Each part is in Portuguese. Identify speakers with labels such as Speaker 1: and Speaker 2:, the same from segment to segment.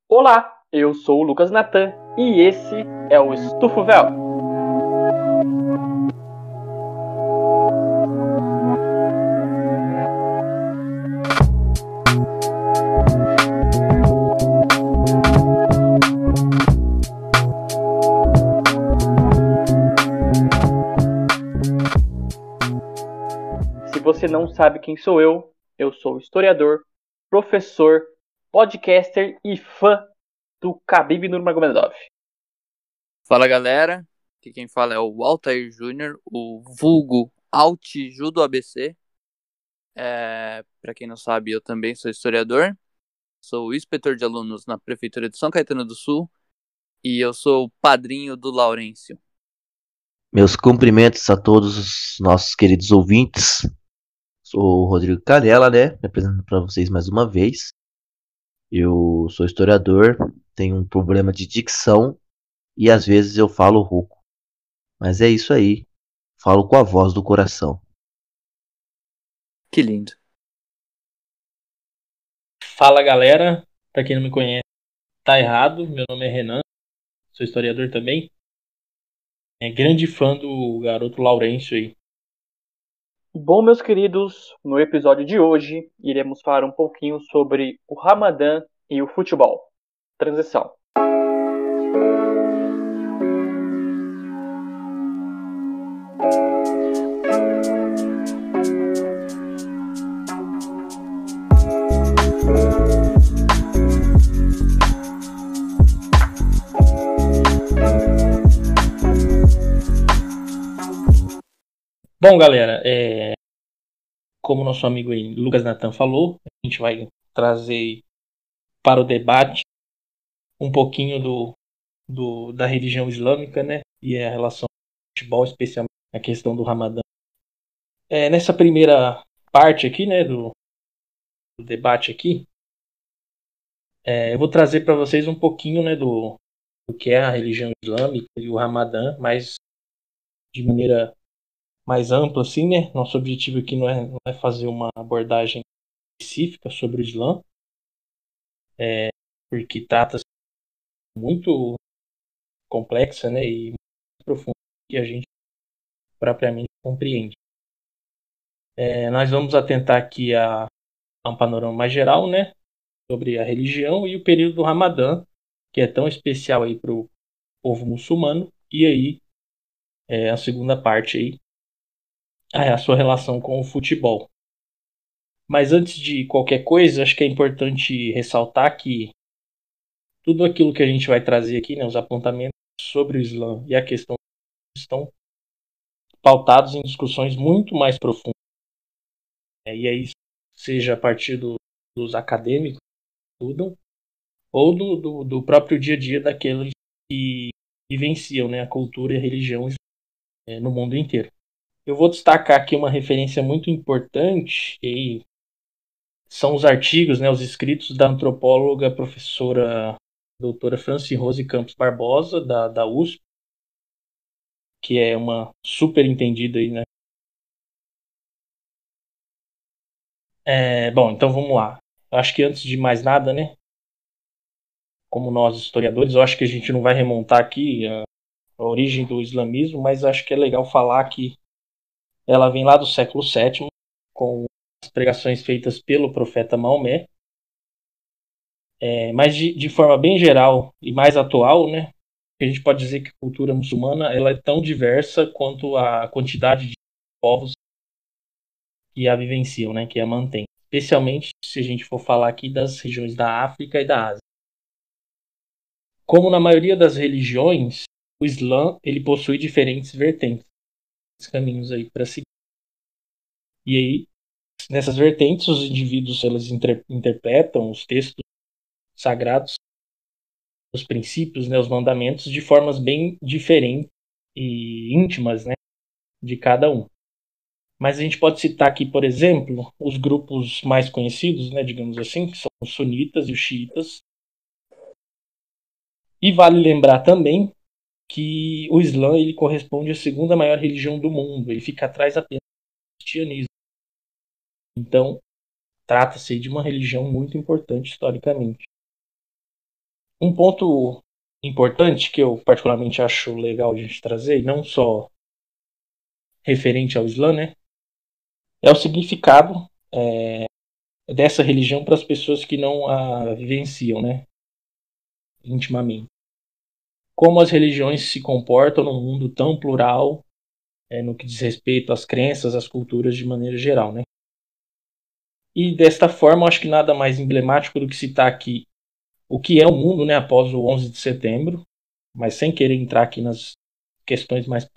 Speaker 1: Olá, eu sou o Lucas Natan e esse é o Estufo Véu. Se você não sabe quem sou eu sou historiador, professor, podcaster e fã do Khabib Nurmagomedov.
Speaker 2: Fala galera, aqui quem fala é o Altair Júnior, o vulgo Altiju do ABC. Para quem não sabe, eu também sou historiador, sou inspetor de alunos na Prefeitura de São Caetano do Sul e eu sou o padrinho do Laurêncio.
Speaker 3: Meus cumprimentos a todos os nossos queridos ouvintes. Sou o Rodrigo Canela, né? Me apresentando para vocês mais uma vez. Eu sou historiador, tenho um problema de dicção e às vezes eu falo rouco. Mas é isso aí. Falo com a voz do coração.
Speaker 2: Que lindo.
Speaker 4: Fala galera, pra quem não me conhece, tá errado, meu nome é Renan, sou historiador também. É grande fã do garoto Laurêncio aí.
Speaker 1: Bom, meus queridos, no episódio de hoje iremos falar um pouquinho sobre o Ramadã e o futebol. Transição.
Speaker 4: Bom galera, como nosso amigo aí, Lucas Natan falou, a gente vai trazer para o debate um pouquinho da religião islâmica, né? E a relação com o futebol, especialmente a questão do Ramadã. Nessa primeira parte aqui, né, do debate aqui, eu vou trazer para vocês um pouquinho, né, do que é a religião islâmica e o Ramadã, mas de maneira mais ampla, assim, né? Nosso objetivo aqui não é fazer uma abordagem específica sobre o Islã, porque trata-se muito complexa, né, e muito profunda que a gente propriamente compreende. Nós vamos atentar aqui a um panorama mais geral, né, sobre a religião e o período do Ramadã, que é tão especial aí para o povo muçulmano, e aí a segunda parte aí é a sua relação com o futebol. Mas antes de qualquer coisa, acho que é importante ressaltar que tudo aquilo que a gente vai trazer aqui, né, os apontamentos sobre o Islã e a questão estão pautados em discussões muito mais profundas. E aí, seja a partir dos acadêmicos que estudam, ou do próprio dia a dia daqueles que vivenciam, né, a cultura e a religião no mundo inteiro. Eu vou destacar aqui uma referência muito importante, e são os artigos, né, os escritos da antropóloga professora doutora Franci Rose Campos Barbosa, da USP, que é uma super entendida aí, né? Bom, então vamos lá. Eu acho que antes de mais nada, né, como nós historiadores, eu acho que a gente não vai remontar aqui a origem do islamismo, mas acho que é legal falar que ela vem lá do século VII, com as pregações feitas pelo profeta Maomé, mas de forma bem geral e mais atual, né, a gente pode dizer que a cultura muçulmana ela é tão diversa quanto a quantidade de povos que a vivenciam, né, que a mantém. Especialmente se a gente for falar aqui das regiões da África e da Ásia. Como na maioria das religiões, o Islã ele possui diferentes vertentes, caminhos aí para seguir. E aí, nessas vertentes, os indivíduos eles interpretam os textos sagrados, os princípios, né, os mandamentos, de formas bem diferentes e íntimas, né, de cada um. Mas a gente pode citar aqui, por exemplo, os grupos mais conhecidos, né, digamos assim, que são os sunitas e os xiitas. E vale lembrar também que o Islã ele corresponde à segunda maior religião do mundo. Ele fica atrás apenas do cristianismo. Então, trata-se de uma religião muito importante historicamente. Um ponto importante que eu particularmente acho legal de a gente trazer, e não só referente ao Islã, né, é o significado dessa religião para as pessoas que não a vivenciam, né, intimamente. Como as religiões se comportam num mundo tão plural, no que diz respeito às crenças, às culturas de maneira geral, né? E desta forma, eu acho que nada mais emblemático do que citar aqui o que é o mundo, né, após o 11 de setembro, mas sem querer entrar aqui nas questões mais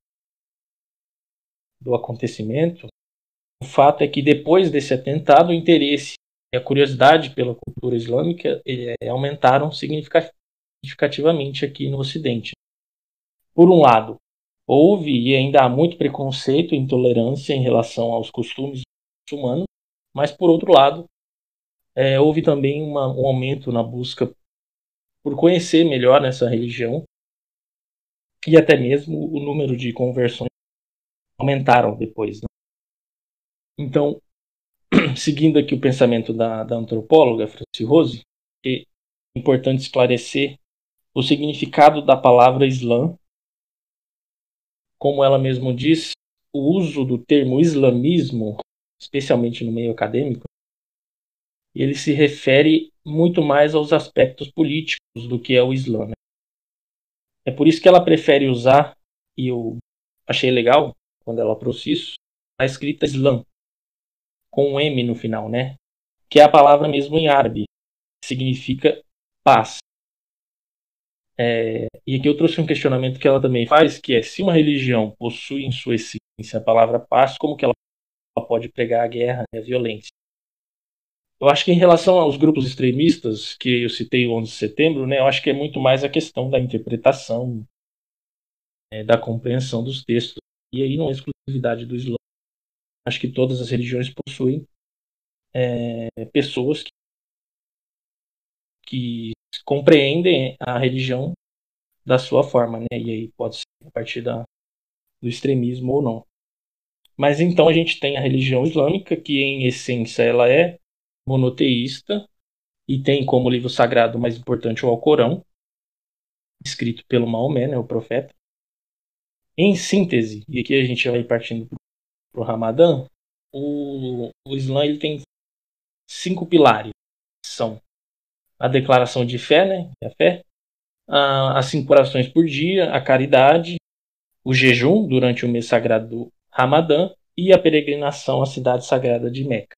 Speaker 4: do acontecimento. O fato é que depois desse atentado, o interesse e a curiosidade pela cultura islâmica aumentaram significativamente aqui no Ocidente. Por um lado, houve e ainda há muito preconceito e intolerância em relação aos costumes muçulmanos, mas por outro lado, houve também um aumento na busca por conhecer melhor essa religião e até mesmo o número de conversões aumentaram depois. Né? Então, seguindo aqui o pensamento da antropóloga Franci Rose, é importante esclarecer o significado da palavra Islã. Como ela mesma diz, o uso do termo islamismo, especialmente no meio acadêmico, ele se refere muito mais aos aspectos políticos do que ao Islã. Né? É por isso que ela prefere usar, e eu achei legal quando ela trouxe isso, a escrita Islã, com um M no final, né? Que é a palavra mesmo em árabe, que significa paz. E aqui eu trouxe um questionamento que ela também faz, que é: se uma religião possui em sua essência a palavra paz, como que ela pode pregar a guerra e a violência? Eu acho que em relação aos grupos extremistas, que eu citei o 11 de setembro, né, eu acho que é muito mais a questão da interpretação, da compreensão dos textos. E aí não é exclusividade do Islã. Acho que todas as religiões possuem pessoas que compreendem a religião da sua forma, né? E aí pode ser a partir do extremismo ou não. Mas então a gente tem a religião islâmica, que em essência ela é monoteísta e tem como livro sagrado mais importante o Alcorão, escrito pelo Maomé, né, o profeta. Em síntese, e aqui a gente vai partindo para o Ramadã, o Islã ele tem 5 pilares. São a declaração de fé, né, a fé, as 5 orações por dia, a caridade, o jejum durante o mês sagrado do Ramadã e a peregrinação à cidade sagrada de Meca.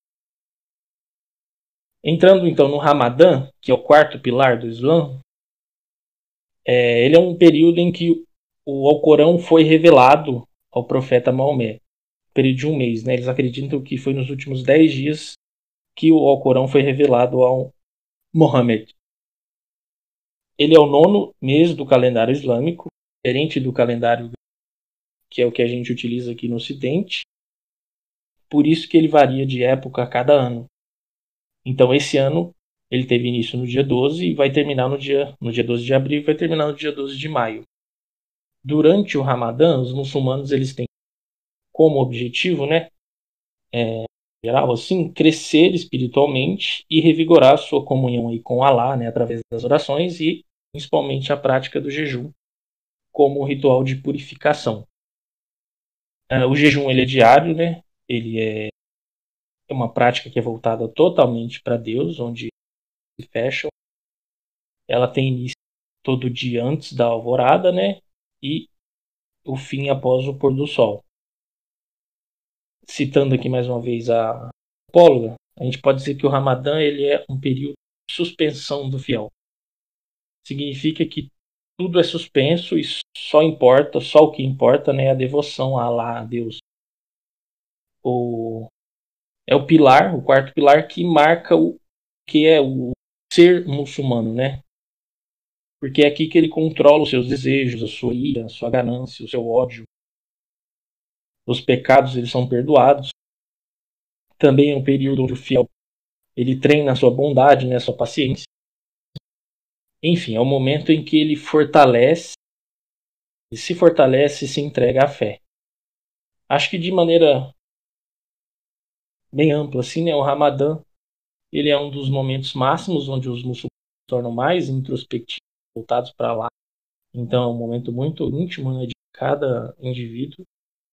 Speaker 4: Entrando então no Ramadã, que é o 4º pilar do Islã, ele é um período em que o Alcorão foi revelado ao profeta Maomé, período de um mês. Né? Eles acreditam que foi nos últimos 10 dias que o Alcorão foi revelado ao Muhammad. Ele é o 9º mês do calendário islâmico, diferente do calendário que é o que a gente utiliza aqui no Ocidente. Por isso que ele varia de época a cada ano. Então esse ano ele teve início no dia 12 e vai terminar no dia 12 de abril e vai terminar no dia 12 de maio. Durante o Ramadã, os muçulmanos eles têm como objetivo, né, geral assim, crescer espiritualmente e revigorar a sua comunhão aí com Allah, né, através das orações e principalmente a prática do jejum como ritual de purificação. O jejum ele é diário, né? Ele é uma prática que é voltada totalmente para Deus, onde se fecham. Ela tem início todo dia antes da alvorada, né? E o fim após o pôr do sol. Citando aqui mais uma vez a apóloga, a gente pode dizer que o Ramadã ele é um período de suspensão do fiel. Significa que tudo é suspenso e só o que importa, né, é a devoção a Allah, a Deus. É o pilar, o 4º pilar que marca o que é o ser muçulmano, né? Porque é aqui que ele controla os seus desejos, a sua ira, a sua ganância, o seu ódio. Os pecados eles são perdoados. Também é um período onde o fiel ele treina a sua bondade, né, a sua paciência. Enfim, é o momento em que ele se fortalece e se entrega à fé. Acho que de maneira bem ampla, assim, né, o Ramadã ele é um dos momentos máximos onde os muçulmanos se tornam mais introspectivos voltados para lá. Então é um momento muito íntimo, né, de cada indivíduo.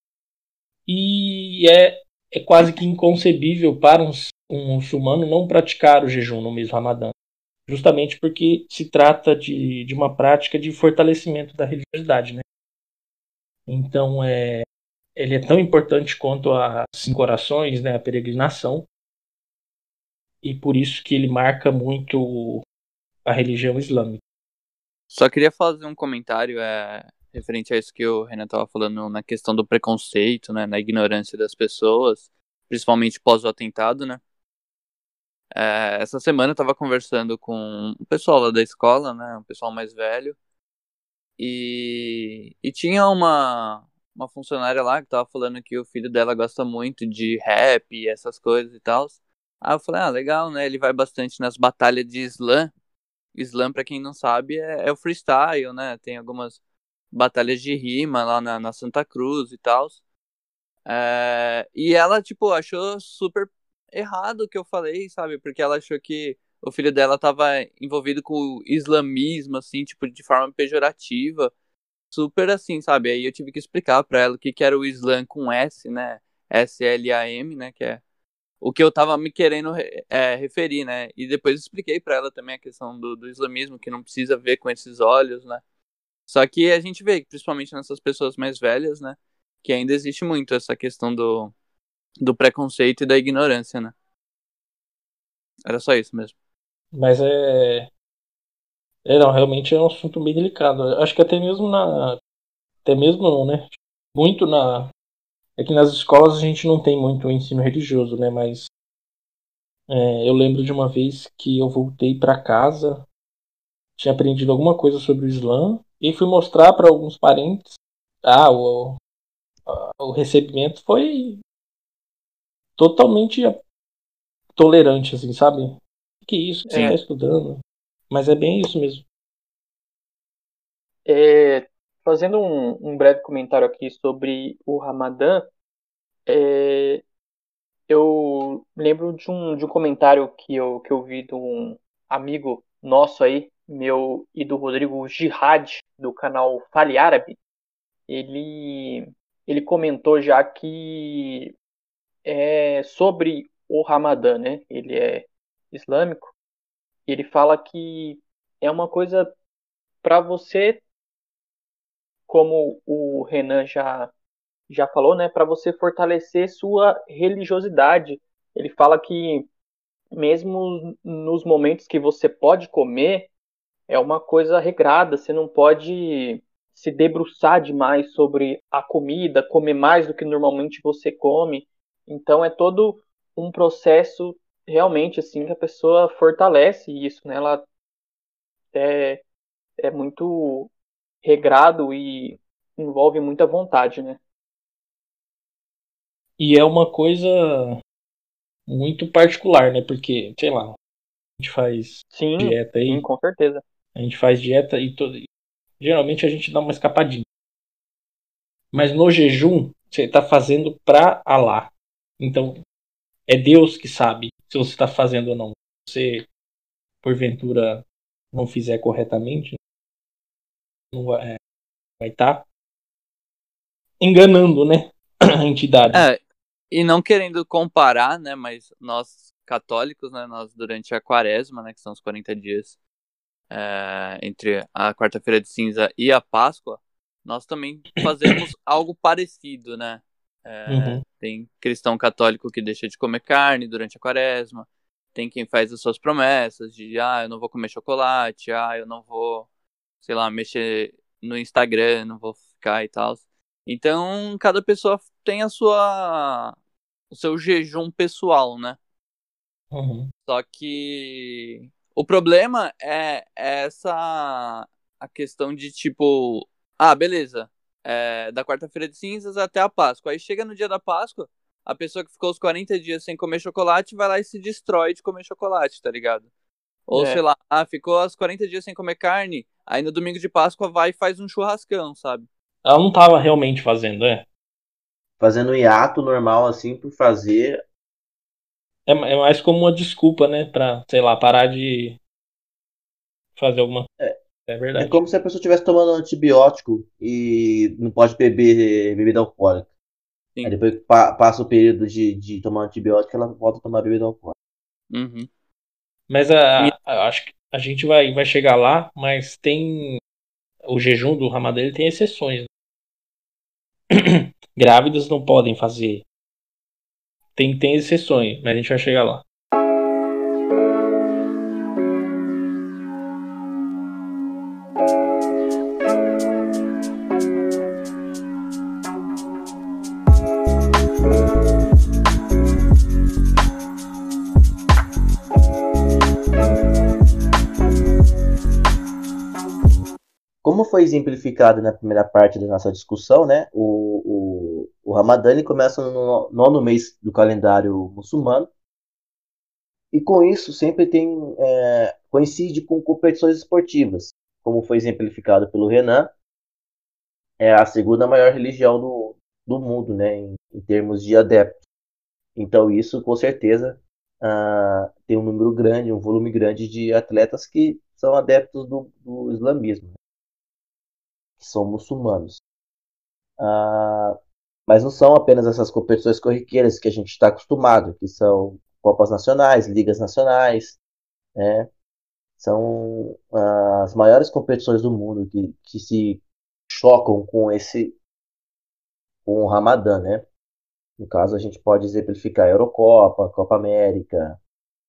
Speaker 4: E é quase que inconcebível para um muçulmano não praticar o jejum no mês do Ramadã. Justamente porque se trata de uma prática de fortalecimento da religiosidade, né? Então ele é tão importante quanto as 5 orações, né, a peregrinação, e por isso que ele marca muito a religião islâmica.
Speaker 2: Só queria fazer um comentário referente a isso que o Renan estava falando na questão do preconceito, né, na ignorância das pessoas, principalmente pós o atentado, né? Essa semana eu estava conversando com o pessoal lá da escola, né, um pessoal mais velho, e tinha uma funcionária lá que estava falando que o filho dela gosta muito de rap e essas coisas e tal. Aí eu falei, legal, né, ele vai bastante nas batalhas de slam. Slam, pra quem não sabe, é o freestyle, né? Tem algumas batalhas de rima lá na Santa Cruz e tal. E ela, tipo, achou super errado o que eu falei, sabe? Porque ela achou que o filho dela tava envolvido com o islamismo, assim, tipo, de forma pejorativa. Super assim, sabe? Aí eu tive que explicar pra ela o que era o Islam com S, né? SLAM, né? Que é o que eu tava me querendo referir, né? E depois expliquei pra ela também a questão do islamismo, que não precisa ver com esses olhos, né? Só que a gente vê, principalmente nessas pessoas mais velhas, né? Que ainda existe muito essa questão do preconceito e da ignorância, né? Era só isso mesmo.
Speaker 4: Mas não, realmente é um assunto bem delicado. Eu acho que até mesmo não, né? Muito é que nas escolas a gente não tem muito ensino religioso, né? Mas eu lembro de uma vez que eu voltei para casa, tinha aprendido alguma coisa sobre o Islã e fui mostrar para alguns parentes. O recebimento foi totalmente tolerante, assim, sabe? Que isso que você
Speaker 2: Sim.
Speaker 4: está estudando? Mas é bem isso mesmo.
Speaker 1: Fazendo um breve comentário aqui sobre o Ramadã, eu lembro de um comentário que eu vi de um amigo nosso aí, meu e do Rodrigo Jihad, do canal Fale Árabe. Ele comentou já que sobre o Ramadã, né? Ele é islâmico, e ele fala que é uma coisa para você, como o Renan já falou, né? Para você fortalecer sua religiosidade. Ele fala que mesmo nos momentos que você pode comer, é uma coisa regrada, você não pode se debruçar demais sobre a comida, comer mais do que normalmente você come. Então é todo um processo realmente assim que a pessoa fortalece isso, né? Ela é, é muito regrado e envolve muita vontade, né?
Speaker 4: E é uma coisa muito particular, né? Porque, sei lá, a gente faz
Speaker 1: Sim,
Speaker 4: dieta
Speaker 1: sim,
Speaker 4: aí,
Speaker 1: com certeza.
Speaker 4: a gente faz dieta e geralmente a gente dá uma escapadinha. Mas no jejum, você está fazendo para Allah. Então, é Deus que sabe se você está fazendo ou não. Se você, porventura, não fizer corretamente, não vai estar enganando, né? A entidade.
Speaker 2: E não querendo comparar, né? Mas nós católicos, né? Nós durante a quaresma, né? Que são os 40 dias entre a quarta-feira de cinza e a Páscoa, nós também fazemos algo parecido, né?
Speaker 4: Uhum.
Speaker 2: Tem cristão católico que deixa de comer carne durante a quaresma, tem quem faz as suas promessas de, eu não vou comer chocolate, eu não vou, sei lá, mexer no Instagram, não vou ficar e tal. Então, cada pessoa tem o seu jejum pessoal, né?
Speaker 4: Uhum.
Speaker 2: Só que o problema é essa a questão de tipo, beleza, da quarta-feira de cinzas até a Páscoa. Aí chega no dia da Páscoa, a pessoa que ficou os 40 dias sem comer chocolate vai lá e se destrói de comer chocolate, tá ligado? Ou sei
Speaker 1: É,
Speaker 2: lá, ficou os 40 dias sem comer carne, aí no domingo de Páscoa vai e faz um churrascão, sabe?
Speaker 4: Ela não estava realmente fazendo,
Speaker 3: Fazendo um hiato normal assim por fazer.
Speaker 4: É mais como uma desculpa, né? Pra, sei lá, parar de fazer alguma. É
Speaker 3: É
Speaker 4: verdade.
Speaker 3: como se a pessoa estivesse tomando antibiótico e não pode beber bebida alcoólica.
Speaker 2: Sim.
Speaker 3: Aí depois que passa o período de tomar antibiótico, ela volta a tomar bebida alcoólica.
Speaker 2: Uhum.
Speaker 4: Mas acho que a gente vai chegar lá, mas tem o jejum do Ramadã, ele tem exceções. Grávidas não podem fazer. Tem exceções, mas a gente vai chegar lá.
Speaker 3: Como foi exemplificado na primeira parte da nossa discussão, né, o Ramadã ele começa no nono mês do calendário muçulmano, e com isso sempre coincide com competições esportivas, como foi exemplificado pelo Renan, é a segunda maior religião do mundo, né, em termos de adeptos. Então isso, com certeza, tem um número grande, um volume grande de atletas que são adeptos do islamismo, né, que são muçulmanos. Mas não são apenas essas competições corriqueiras que a gente está acostumado, que são Copas Nacionais, Ligas Nacionais, né? São as maiores competições do mundo que se chocam com o Ramadã, né? No caso, a gente pode exemplificar a Eurocopa, Copa América,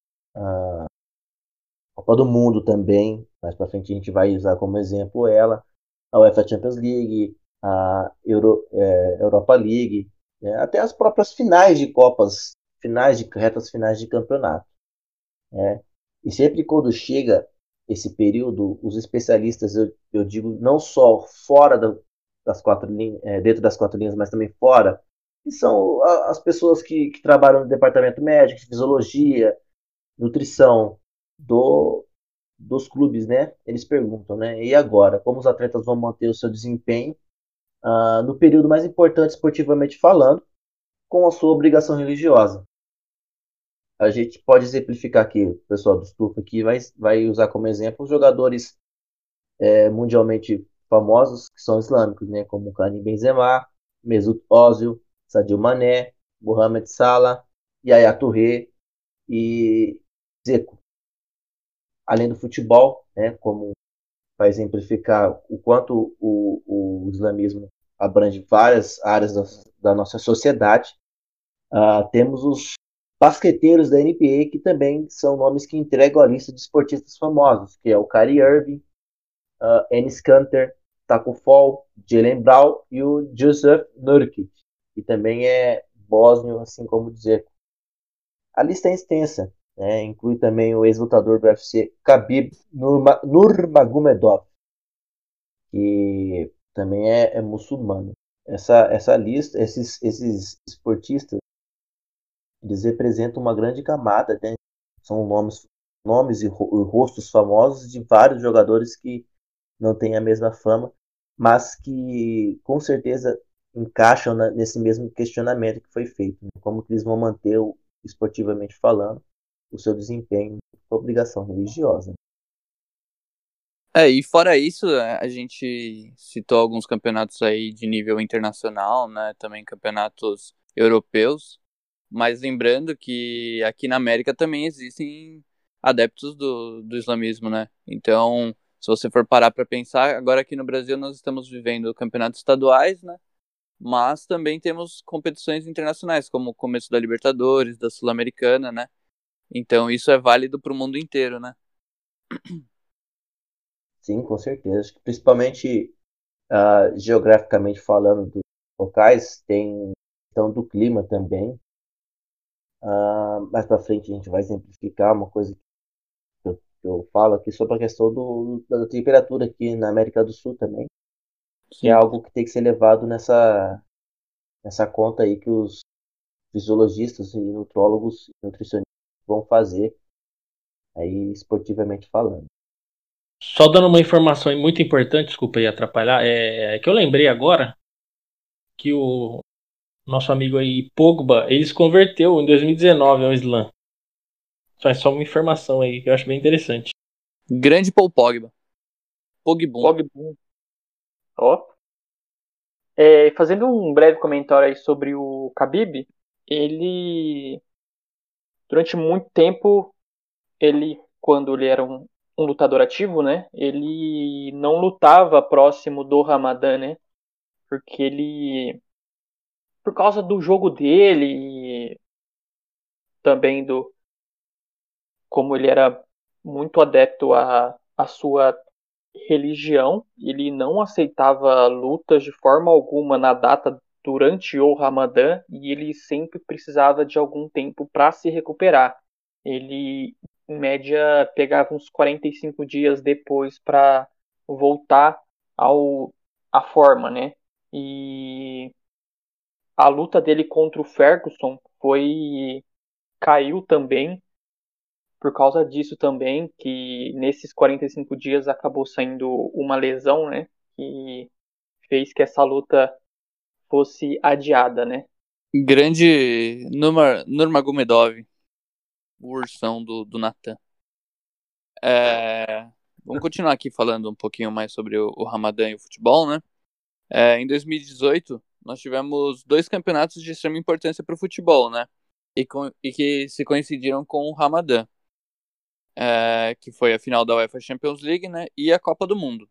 Speaker 3: Copa do Mundo também. Mais para frente a gente vai usar como exemplo ela, a UEFA Champions League, a Europa League, né? Até as próprias finais de Copas, retas finais de campeonato, né? E sempre quando chega esse período, os especialistas, eu digo, não só fora das quatro linhas, dentro das quatro linhas, mas também fora, que são as pessoas que trabalham no departamento médico, de fisiologia, nutrição dos clubes, né? Eles perguntam, né? E agora, como os atletas vão manter o seu desempenho no período mais importante esportivamente falando, com a sua obrigação religiosa? A gente pode exemplificar aqui, o pessoal do Stufa aqui vai usar como exemplo os jogadores mundialmente famosos que são islâmicos, né? Como Karim Benzema, Mesut Ozil, Sadio Mané, Mohamed Salah, Yaya Touré e Dzeko. Além do futebol, né? Como para exemplificar o quanto o islamismo abrange várias áreas da nossa sociedade. Temos os basqueteiros da NBA, que também são nomes que entregam a lista de esportistas famosos, que é o Kyrie Irving, Enes Kanter, Taco Fall, Jaylen Brown e o Jusuf Nurkic, que também é bósnio, assim como o Dzeko. A lista é extensa, né? Inclui também o ex-lutador do UFC Khabib Nurmagomedov, que também é muçulmano. Essa lista, esses esportistas, eles representam uma grande camada, né? São nomes e rostos famosos de vários jogadores que não têm a mesma fama, mas que com certeza encaixam nesse mesmo questionamento que foi feito, né? Como que eles vão manter, esportivamente falando, o seu desempenho, a obrigação religiosa.
Speaker 2: E fora isso, a gente citou alguns campeonatos aí de nível internacional, né? Também campeonatos europeus. Mas lembrando que aqui na América também existem adeptos do islamismo, né? Então, se você for parar para pensar, agora aqui no Brasil nós estamos vivendo campeonatos estaduais, né? Mas também temos competições internacionais, como o começo da Libertadores, da Sul-Americana, né? Então isso é válido para o mundo inteiro, né?
Speaker 3: Sim, com certeza. Acho que principalmente geograficamente falando dos locais, tem questão do clima também. Mais para frente a gente vai exemplificar uma coisa que eu falo aqui sobre a questão da temperatura aqui na América do Sul também, que é
Speaker 2: Sim.
Speaker 3: algo que tem que ser levado nessa conta aí que os fisiologistas e nutrólogos e nutricionistas vão fazer aí esportivamente falando.
Speaker 4: Só dando uma informação muito importante, desculpa aí atrapalhar, é que eu lembrei agora que o nosso amigo aí, Pogba, ele se converteu em 2019 ao Islã. Só uma informação aí que eu acho bem interessante.
Speaker 2: Grande Paul Pogba. Pogba.
Speaker 1: Pogba. Ó. Fazendo um breve comentário aí sobre o Khabib, ele, durante muito tempo, quando ele era um lutador ativo, né, ele não lutava próximo do Ramadã, né, porque por causa do jogo dele e também como ele era muito adepto à sua religião, ele não aceitava lutas de forma alguma na data durante o Ramadã e ele sempre precisava de algum tempo para se recuperar. Ele, em média, pegava uns 45 dias depois para voltar à forma, né? E a luta dele contra o Ferguson caiu também por causa disso também, que nesses 45 dias acabou saindo uma lesão, né? Que fez que essa luta fosse adiada, né?
Speaker 2: Grande Nurmagomedov, o ursão do Natan. Vamos continuar aqui falando um pouquinho mais sobre o Ramadã e o futebol, né? Em 2018, nós tivemos 2 campeonatos de extrema importância para o futebol, né? E que se coincidiram com o Ramadã. Que foi a final da UEFA Champions League, né? E a Copa do Mundo.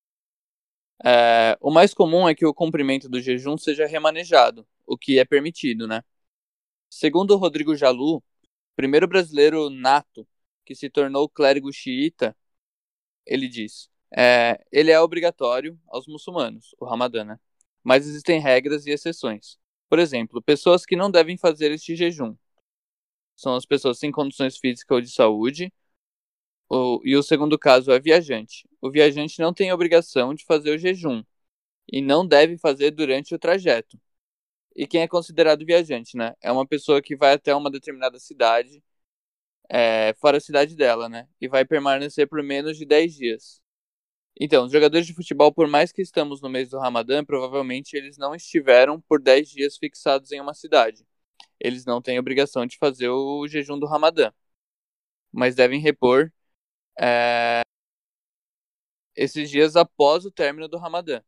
Speaker 2: O mais comum é que o cumprimento do jejum seja remanejado, o que é permitido, né? Segundo o Rodrigo Jalu, primeiro brasileiro nato que se tornou clérigo xiita, ele diz: ele é obrigatório aos muçulmanos, o Ramadã, né? Mas existem regras e exceções. Por exemplo, pessoas que não devem fazer este jejum são as pessoas sem condições físicas ou de saúde. E o segundo caso é viajante. O viajante não tem obrigação de fazer o jejum e não deve fazer durante o trajeto. E quem é considerado viajante, né? É uma pessoa que vai até uma determinada cidade, fora a cidade dela, né? E vai permanecer por menos de 10 dias. Então, os jogadores de futebol, por mais que estamos no mês do Ramadã, provavelmente eles não estiveram por 10 dias fixados em uma cidade. Eles não têm obrigação de fazer o jejum do Ramadã, mas devem repor esses dias após o término do Ramadã.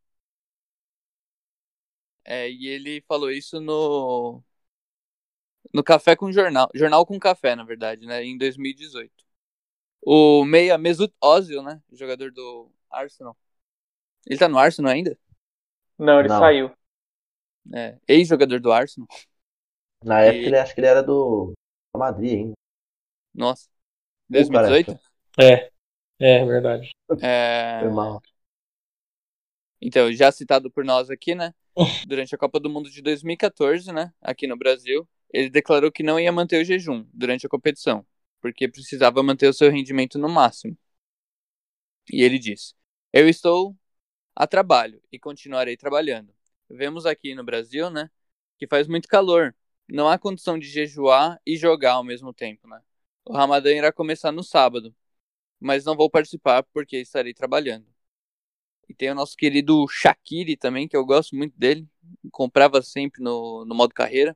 Speaker 2: E ele falou isso no Café com Jornal com Café, na verdade, né, em 2018. O meia Mesut Ozil, né, jogador do Arsenal. Ele tá no Arsenal ainda?
Speaker 1: Não, ele
Speaker 3: Não.
Speaker 1: saiu.
Speaker 2: Ex-jogador do Arsenal.
Speaker 3: Na época ele acho que ele era do Madrid ainda.
Speaker 2: Nossa.
Speaker 3: Pô,
Speaker 2: 2018?
Speaker 4: É verdade.
Speaker 3: Foi mal.
Speaker 2: Então, já citado por nós aqui, né? Durante a Copa do Mundo de 2014, né? Aqui no Brasil, ele declarou que não ia manter o jejum durante a competição, porque precisava manter o seu rendimento no máximo. E ele disse: eu estou a trabalho e continuarei trabalhando. Vemos aqui no Brasil, né? Que faz muito calor. Não há condição de jejuar e jogar ao mesmo tempo, né? O Ramadã irá começar no sábado, mas não vou participar porque estarei trabalhando. E tem o nosso querido Shaqiri também, que eu gosto muito dele. Comprava sempre no modo carreira.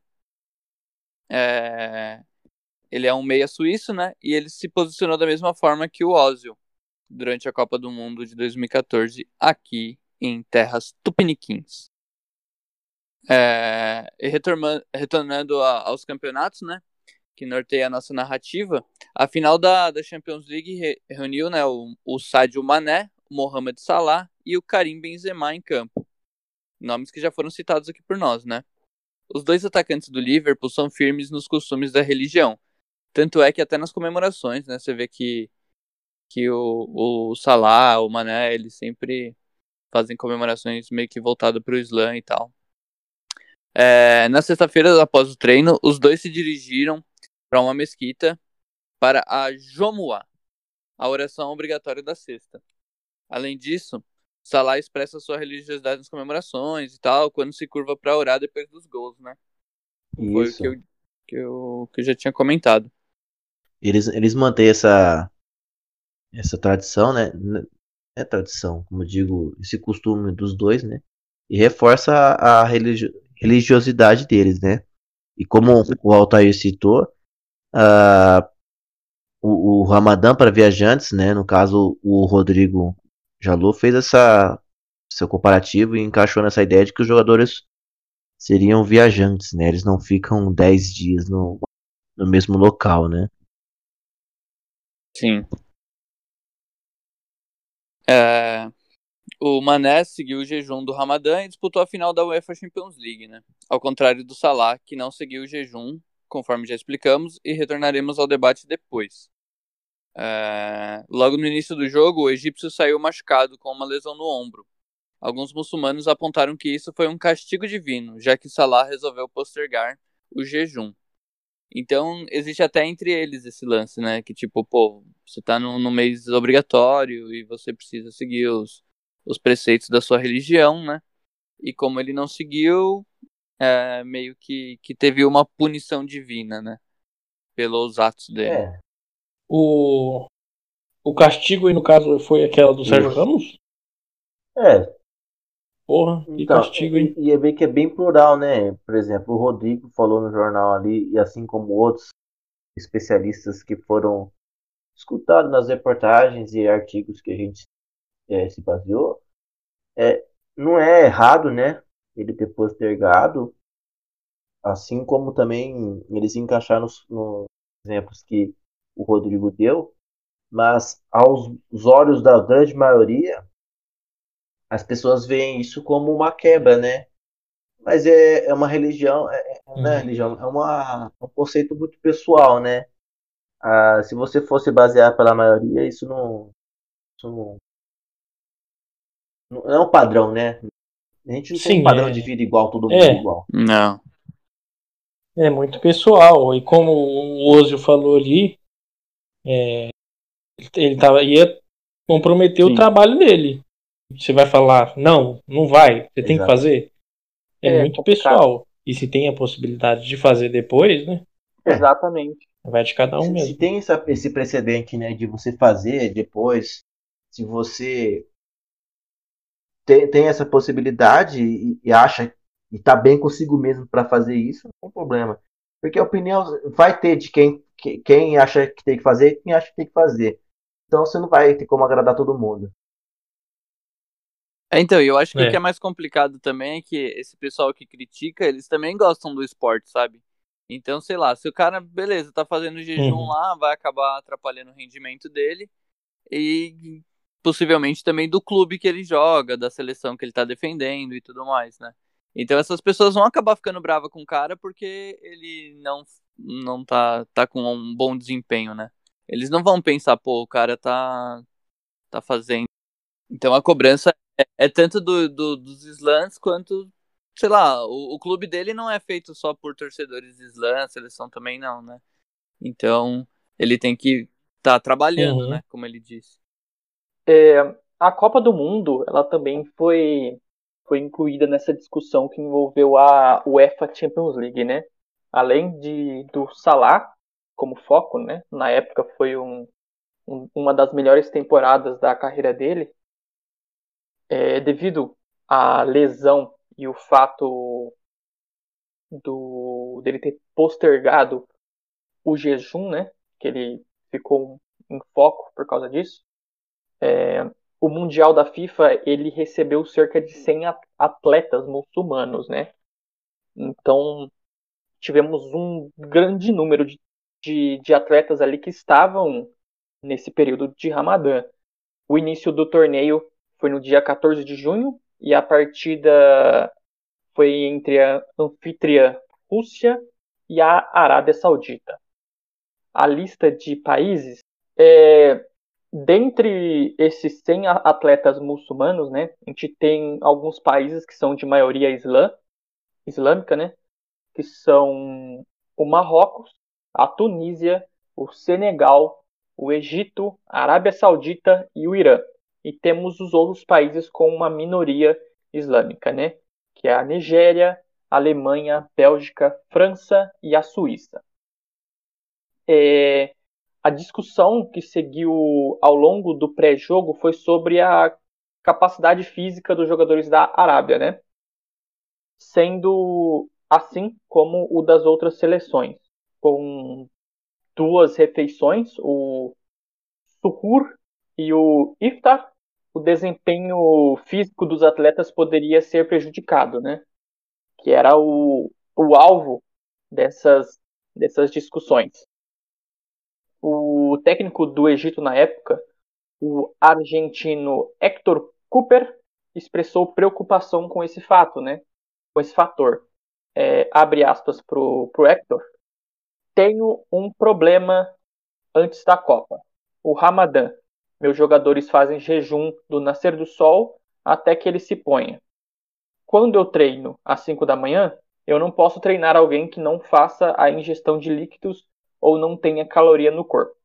Speaker 2: Ele é um meia suíço, né? E ele se posicionou da mesma forma que o Ozil durante a Copa do Mundo de 2014 aqui em terras tupiniquins. E retornando aos campeonatos, né? Que norteia a nossa narrativa. A final da Champions League reuniu, né, o Sadio Mané, o Mohamed Salah e o Karim Benzema em campo. Nomes que já foram citados aqui por nós, né? Os 2 atacantes do Liverpool são firmes nos costumes da religião. Tanto é que até nas comemorações, né, você vê que o Salah, o Mané, eles sempre fazem comemorações meio que voltadas para o Islã e tal. Na sexta-feira, após o treino, os 2 se dirigiram para uma mesquita para a Jumu'ah, a oração obrigatória da sexta. Além disso, Salah expressa sua religiosidade nas comemorações e tal, quando se curva para orar depois dos gols, né?
Speaker 3: Isso.
Speaker 2: Foi o que eu já tinha comentado.
Speaker 3: Eles mantêm essa tradição, né? É tradição, como eu digo, esse costume dos 2, né? E reforça a religiosidade deles, né? E como o Altair citou, o Ramadã para viajantes, né? No caso, o Rodrigo Jalou fez seu comparativo e encaixou nessa ideia de que os jogadores seriam viajantes, né? Eles não ficam 10 dias no mesmo local, né?
Speaker 2: Sim. É, o Mané seguiu o jejum do Ramadã e disputou a final da UEFA Champions League, né? Ao contrário do Salah, que não seguiu o jejum, conforme já explicamos, e retornaremos ao debate depois. Logo no início do jogo, o egípcio saiu machucado com uma lesão no ombro. Alguns muçulmanos apontaram que isso foi um castigo divino, já que Salah resolveu postergar o jejum. Então, existe até entre eles esse lance, né? Que tipo, pô, você tá no mês obrigatório e você precisa seguir os preceitos da sua religião, né? E como ele não seguiu, meio que teve uma punição divina, né? Pelos atos dele.
Speaker 3: É,
Speaker 4: O, o castigo, e no caso, foi aquela do Sérgio
Speaker 3: isso.
Speaker 4: Ramos?
Speaker 3: É,
Speaker 4: Porra, que
Speaker 3: então,
Speaker 4: castigo, hein?
Speaker 3: e é bem que é bem plural, né? Por exemplo, o Rodrigo falou no jornal ali, e assim como outros especialistas que foram escutados nas reportagens e artigos que a gente se baseou, é, não é errado, né? Ele ter postergado, assim como também eles encaixaram nos exemplos que o Rodrigo deu, mas aos olhos da grande maioria, as pessoas veem isso como uma quebra, né? Mas é uma religião, não é religião, um conceito muito pessoal, né? Ah, se você fosse basear pela maioria, isso não é um padrão, né? A gente não tem um
Speaker 4: Sim,
Speaker 3: padrão de vida igual, todo mundo
Speaker 4: é,
Speaker 3: igual.
Speaker 2: Não.
Speaker 4: é muito pessoal. E como o Ozio falou ali, ia comprometer o
Speaker 3: Sim,
Speaker 4: trabalho dele. Você vai falar, não, não vai, você tem que
Speaker 3: exato.
Speaker 4: fazer. É
Speaker 1: É
Speaker 4: muito
Speaker 1: complicado.
Speaker 4: pessoal. E se tem a possibilidade de fazer depois, né?
Speaker 3: É,
Speaker 1: Exatamente.
Speaker 4: Vai de cada um
Speaker 3: se
Speaker 4: mesmo.
Speaker 3: tem esse precedente, né, de você fazer depois, se você tem essa possibilidade e acha e tá bem consigo mesmo para fazer isso, não tem problema. Porque a opinião vai ter de quem acha que tem que fazer e quem acha que tem que fazer. Então você não vai ter como agradar todo mundo.
Speaker 2: Então, eu acho que o que é
Speaker 4: É.
Speaker 2: mais complicado também é que esse pessoal que critica, eles também gostam do esporte, sabe? Então, sei lá, se o cara, beleza, tá fazendo jejum
Speaker 4: Uhum.
Speaker 2: lá, vai acabar atrapalhando o rendimento dele e possivelmente também do clube que ele joga, da seleção que ele tá defendendo e tudo mais, né? Então essas pessoas vão acabar ficando brava com o cara porque ele não tá com um bom desempenho, né? Eles não vão pensar, pô, o cara tá fazendo. Então a cobrança é tanto dos slams quanto, sei lá, o clube dele não é feito só por torcedores de slam, a seleção também não, né? Então ele tem que estar trabalhando,
Speaker 4: Uhum.
Speaker 2: né? Como ele disse.
Speaker 1: A Copa do Mundo, ela também foi incluída nessa discussão que envolveu a UEFA Champions League, né? Além do Salah como foco, né? Na época foi uma das melhores temporadas da carreira dele. Devido à lesão e o fato dele ter postergado o jejum, né? Que ele ficou em foco por causa disso. O Mundial da FIFA ele recebeu cerca de 100 atletas muçulmanos, né? Então tivemos um grande número de atletas ali que estavam nesse período de Ramadã. O início do torneio foi no dia 14 de junho e a partida foi entre a anfitriã Rússia e a Arábia Saudita. A lista de países dentre esses 100 atletas muçulmanos, né, a gente tem alguns países que são de maioria islâmica, né, que são o Marrocos, a Tunísia, o Senegal, o Egito, a Arábia Saudita e o Irã. E temos os outros países com uma minoria islâmica, né, que é a Nigéria, a Alemanha, Bélgica, França e a Suíça. A discussão que seguiu ao longo do pré-jogo foi sobre a capacidade física dos jogadores da Arábia, né? Sendo assim como o das outras seleções, com duas refeições, o suhur e o iftar, o desempenho físico dos atletas poderia ser prejudicado, né? Que era o alvo dessas discussões. O técnico do Egito na época, o argentino Héctor Cooper, expressou preocupação com esse fato, né? Com esse fator. Abre aspas pro Héctor. Tenho um problema antes da Copa. O Ramadã. Meus jogadores fazem jejum do nascer do sol até que ele se ponha. Quando eu treino às 5 da manhã, eu não posso treinar alguém que não faça a ingestão de líquidos ou não tenha caloria no corpo.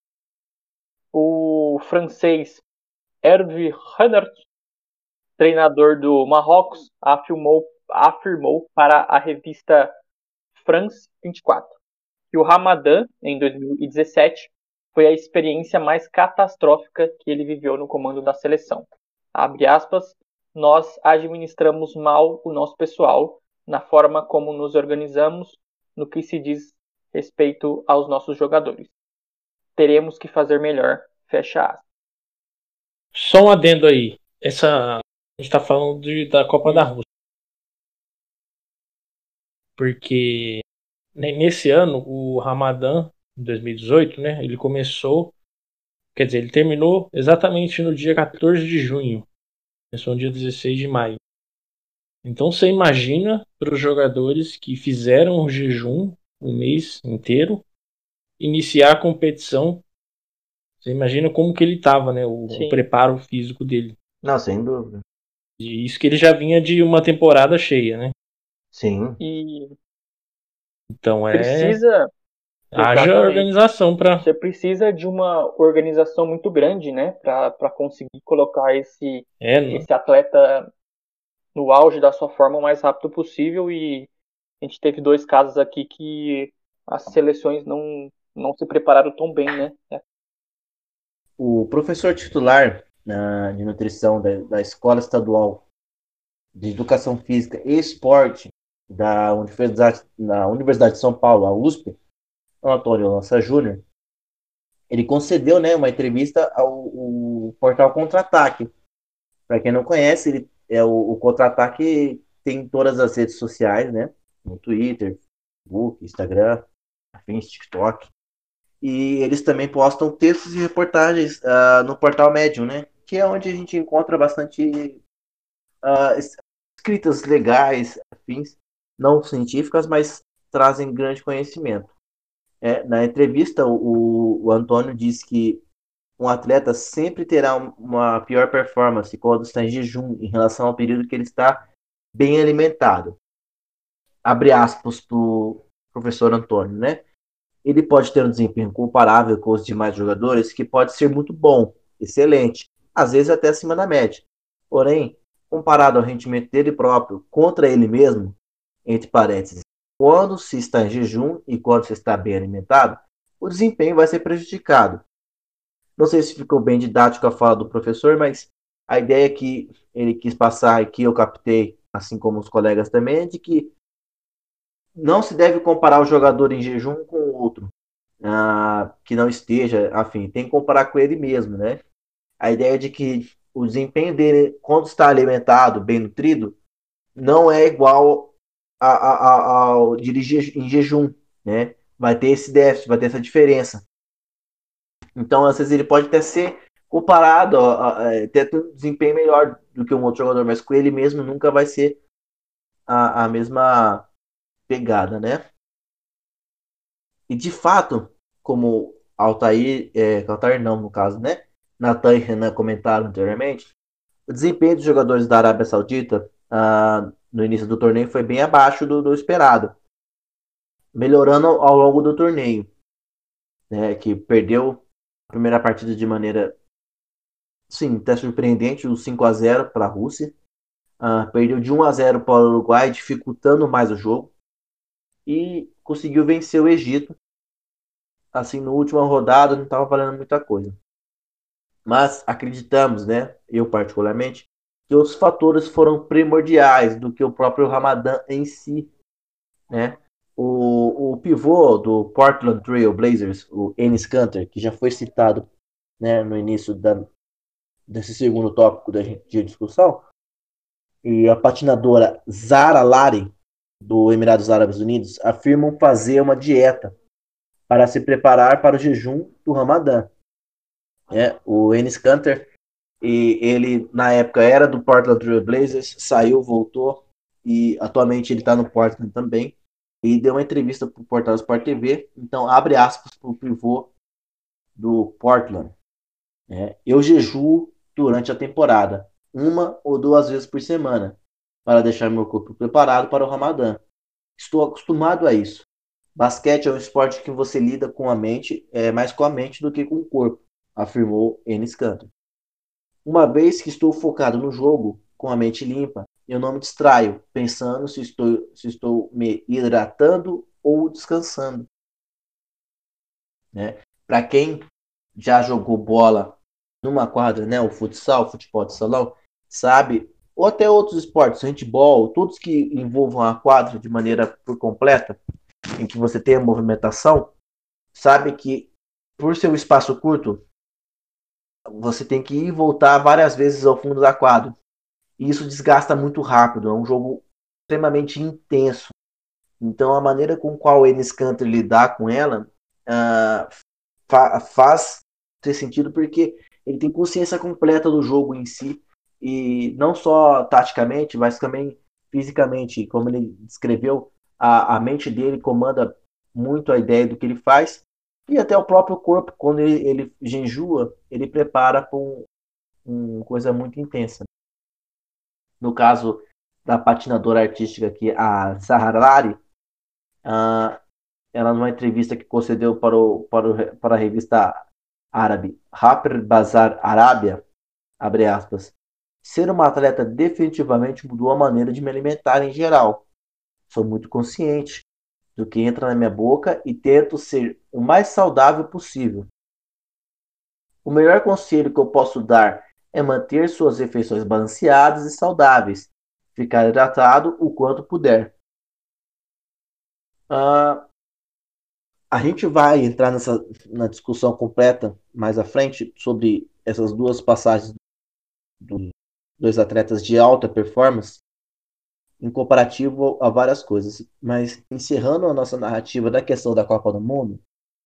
Speaker 1: O francês Hervé Renard, treinador do Marrocos, afirmou para a revista France 24 que o Ramadã, em 2017, foi a experiência mais catastrófica que ele viveu no comando da seleção. Abre aspas, nós administramos mal o nosso pessoal, na forma como nos organizamos, no que se diz respeito aos nossos jogadores. Teremos que fazer melhor, fecha aspas.
Speaker 4: Só um adendo aí. A gente está falando da Copa da Rússia. Porque nesse ano, o Ramadã, em 2018, né, ele começou, quer dizer, ele terminou exatamente no dia 14 de junho. Começou no dia 16 de maio. Então você imagina para os jogadores que fizeram o jejum o mês inteiro, iniciar a competição. Você imagina como que ele estava, né? O preparo físico dele.
Speaker 3: Não, sem dúvida.
Speaker 4: E isso que ele já vinha de uma temporada cheia, né?
Speaker 3: Sim.
Speaker 1: E
Speaker 4: então
Speaker 1: precisa
Speaker 4: haja organização para.
Speaker 1: Você precisa de uma organização muito grande, né, para conseguir colocar esse atleta no auge da sua forma o mais rápido possível. E a gente teve 2 casos aqui que as seleções não se prepararam tão bem, né?
Speaker 3: O professor titular de nutrição da Escola Estadual de Educação Física e Esporte da Universidade de São Paulo, a USP, o Antônio Lança Júnior, ele concedeu, né, uma entrevista ao portal Contra-Ataque. Para quem não conhece, ele o Contra-Ataque tem em todas as redes sociais, né, no Twitter, Facebook, Instagram, afins, TikTok. E eles também postam textos e reportagens no portal Medium, né, que é onde a gente encontra bastante escritas legais, afins, não científicas, mas trazem grande conhecimento. Na entrevista, o Antônio disse que um atleta sempre terá uma pior performance quando está em jejum em relação ao período que ele está bem alimentado. Abre aspas para o professor Antônio, né? Ele pode ter um desempenho comparável com os demais jogadores, que pode ser muito bom, excelente, às vezes até acima da média. Porém, comparado ao rendimento dele próprio contra ele mesmo, entre parênteses, quando se está em jejum e quando se está bem alimentado, o desempenho vai ser prejudicado. Não sei se ficou bem didático a fala do professor, mas a ideia que ele quis passar e que eu captei, assim como os colegas também, é de que não se deve comparar o jogador em jejum com o outro, que não esteja, afim, tem que comparar com ele mesmo, né? A ideia é de que o desempenho dele, quando está alimentado, bem nutrido, não é igual ao dirigir em jejum, né? Vai ter esse déficit, vai ter essa diferença. Então, às vezes, ele pode até ser comparado, até ter um desempenho melhor do que um outro jogador, mas com ele mesmo nunca vai ser a mesma pegada, né? E, de fato, como Altair não, no caso, né? Natan e Renan comentaram anteriormente, o desempenho dos jogadores da Arábia Saudita no início do torneio foi bem abaixo do esperado, melhorando ao longo do torneio, né, que perdeu a primeira partida de maneira, sim, até surpreendente, o 5-0 para a Rússia, perdeu de 1-0 para o Uruguai, dificultando mais o jogo, e conseguiu vencer o Egito. Assim, na última rodada não estava valendo muita coisa. Mas acreditamos, né, eu particularmente, que os fatores foram primordiais do que o próprio Ramadã em si, né? O pivô do Portland Trail Blazers, o Enes Kanter, que já foi citado, né, no início desse segundo tópico da gente de discussão. E a patinadora Zara Lari, do Emirados Árabes Unidos, afirmam fazer uma dieta para se preparar para o jejum do Ramadã. O Enes Kanter, e ele na época era do Portland Trail Blazers, saiu, voltou, e atualmente ele está no Portland também, e deu uma entrevista para o portal Sport TV. Então, abre aspas para o pivô do Portland. Eu jejuo durante a temporada, 1 ou 2 vezes por semana, para deixar meu corpo preparado para o Ramadã. Estou acostumado a isso. Basquete é um esporte que você lida com a mente, mais com a mente do que com o corpo, afirmou Enes Kanter. Uma vez que estou focado no jogo, com a mente limpa, eu não me distraio, pensando se estou me hidratando ou descansando. Né? Para quem já jogou bola numa quadra, né, o futsal, o futebol de salão, sabe, ou até outros esportes, handball, todos que envolvam a quadra de maneira por completa, em que você tem a movimentação, sabe que por ser um espaço curto, você tem que ir e voltar várias vezes ao fundo da quadra. E isso desgasta muito rápido, é um jogo extremamente intenso. Então a maneira com qual o Enes Kanter lidar com ela faz ter sentido, porque ele tem consciência completa do jogo em si, e não só taticamente, mas também fisicamente. Como ele descreveu, a mente dele comanda muito a ideia do que ele faz, e até o próprio corpo, quando ele jejua, ele prepara para uma coisa muito intensa. No caso da patinadora artística aqui, a Zaharari, ela numa entrevista que concedeu para a revista árabe Harper Bazaar Arábia, abre aspas, ser uma atleta definitivamente mudou a maneira de me alimentar em geral. Sou muito consciente do que entra na minha boca e tento ser o mais saudável possível. O melhor conselho que eu posso dar é manter suas refeições balanceadas e saudáveis, ficar hidratado o quanto puder. A gente vai entrar na discussão completa mais à frente sobre essas duas passagens dos dois atletas de alta performance em comparativo a várias coisas. Mas encerrando a nossa narrativa da questão da Copa do Mundo,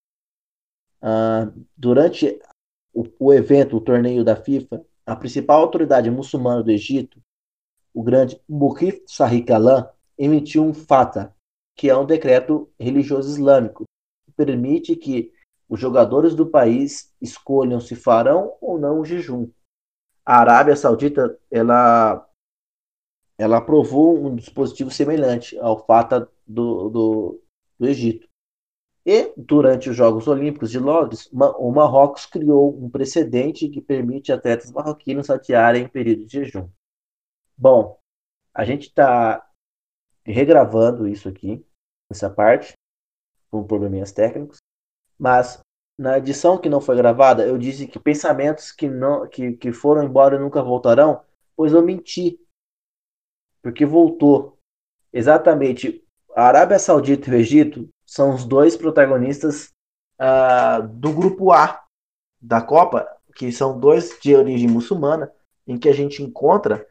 Speaker 3: durante o evento, o torneio da FIFA, a principal autoridade muçulmana do Egito, o grande Muqif Sadiq Alam, emitiu um fatwa, que é um decreto religioso islâmico, que permite que os jogadores do país escolham se farão ou não o jejum. A Arábia Saudita, ela aprovou um dispositivo semelhante ao fatwa do Egito. E, durante os Jogos Olímpicos de Londres, o Marrocos criou um precedente que permite atletas marroquinos adiarem em período de jejum. Bom, a gente está regravando isso aqui, essa parte, com probleminhas técnicos, mas na edição que não foi gravada, eu disse que pensamentos que foram embora nunca voltarão, pois eu menti, porque voltou. Exatamente, a Arábia Saudita e o Egito são os dois protagonistas do grupo A da Copa, que são dois de origem muçulmana, em que a gente encontra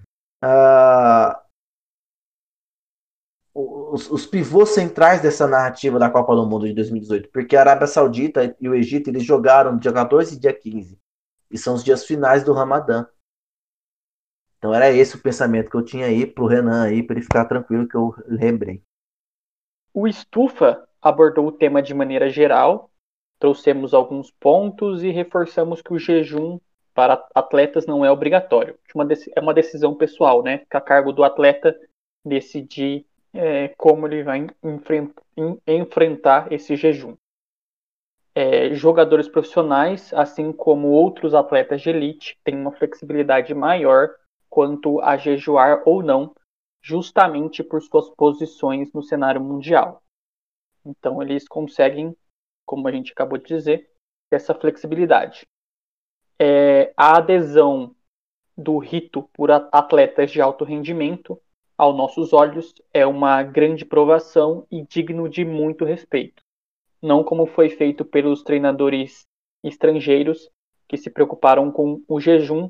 Speaker 3: os pivôs centrais dessa narrativa da Copa do Mundo de 2018, porque a Arábia Saudita e o Egito, eles jogaram dia 14 e dia 15, e são os dias finais do Ramadã. Então era esse o pensamento que eu tinha aí pro Renan aí, para ele ficar tranquilo, que eu lembrei.
Speaker 1: O Estufa abordou o tema de maneira geral, trouxemos alguns pontos e reforçamos que o jejum para atletas não é obrigatório. É uma decisão pessoal, né? Fica a cargo do atleta decidir como ele vai enfrentar esse jejum. Jogadores profissionais, assim como outros atletas de elite, têm uma flexibilidade maior quanto a jejuar ou não, justamente por suas posições no cenário mundial. Então eles conseguem, como a gente acabou de dizer, essa flexibilidade. A adesão do rito por atletas de alto rendimento, aos nossos olhos, é uma grande provação e digno de muito respeito. Não como foi feito pelos treinadores estrangeiros que se preocuparam com o jejum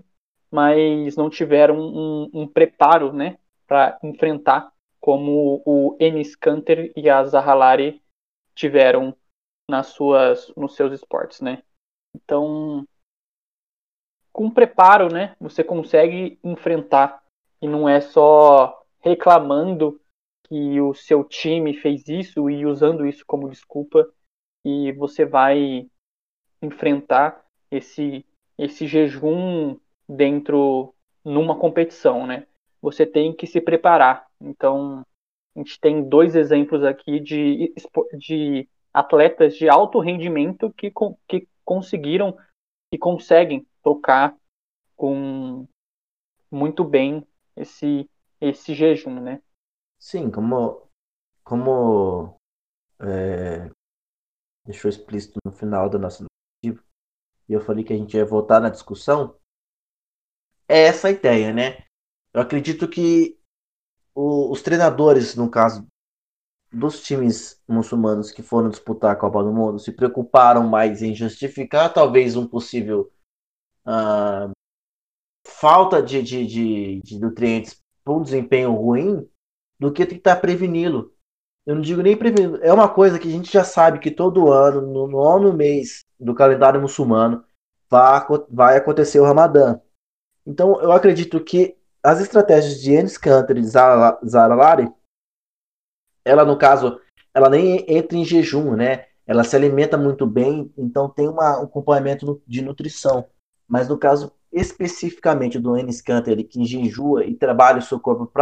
Speaker 1: mas não tiveram um preparo, né, para enfrentar como o Enes Kanter e a Zaha Lari tiveram nos seus esportes, né? Então, com preparo, né, você consegue enfrentar e não é só reclamando que o seu time fez isso e usando isso como desculpa e você vai enfrentar esse jejum dentro numa competição, né? Você tem que se preparar. Então, a gente tem dois exemplos aqui de atletas de alto rendimento que conseguiram e conseguem tocar com muito bem esse jejum, né?
Speaker 3: Sim, como deixou explícito no final da nossa narrativa, e eu falei que a gente ia voltar na discussão, é essa a ideia, né? Eu acredito que os treinadores, no caso dos times muçulmanos que foram disputar a Copa do Mundo, se preocuparam mais em justificar talvez um possível falta de nutrientes para um desempenho ruim do que tentar preveni-lo. Eu não digo nem prevenir. É uma coisa que a gente já sabe que todo ano, no nono mês do calendário muçulmano, vai acontecer o Ramadã. Então, eu acredito que as estratégias de Enes Kanter e Zara Lari, ela, no caso, ela nem entra em jejum, né? Ela se alimenta muito bem, então tem um acompanhamento de nutrição. Mas no caso especificamente do Enes Kanter, que jejua e trabalha o seu corpo